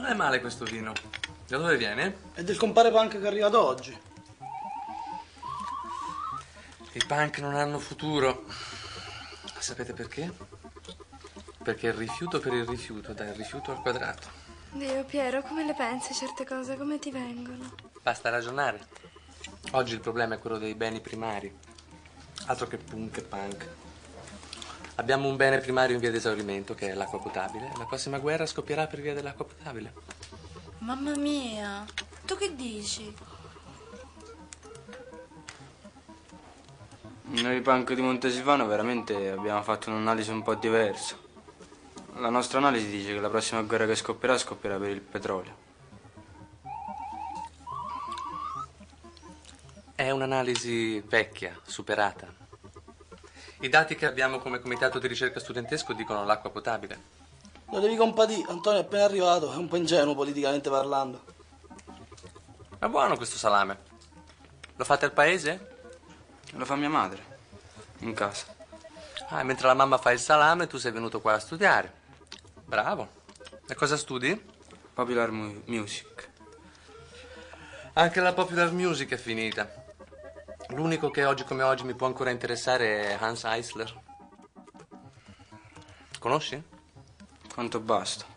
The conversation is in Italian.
Non è male questo vino. Da dove viene? È del compare punk che è arrivato oggi. I punk non hanno futuro. Sapete perché? Perché il rifiuto per il rifiuto dà il rifiuto al quadrato. Dio, Piero, come le pensi certe cose? Come ti vengono? Basta ragionare. Oggi il problema è quello dei beni primari. Altro che punk e punk. Abbiamo un bene primario in via di esaurimento, che è l'acqua potabile. La prossima guerra scoppierà per via dell'acqua potabile. Mamma mia, tu che dici? Noi punk di Montesilvano veramente abbiamo fatto un'analisi un po' diversa. La nostra analisi dice che la prossima guerra che scoppierà per il petrolio. È un'analisi vecchia, superata. I dati che abbiamo come comitato di ricerca studentesco dicono l'acqua potabile. Lo devi compadì, Antonio è appena arrivato, è un po' ingenuo politicamente parlando. È buono questo salame. Lo fate al paese? Lo fa mia madre, in casa. Ah, mentre la mamma fa il salame, tu sei venuto qua a studiare. Bravo. E cosa studi? Popular music. Anche la popular music è finita. L'unico che oggi come oggi mi può ancora interessare è Hans Eisler. Conosci? Quanto basta.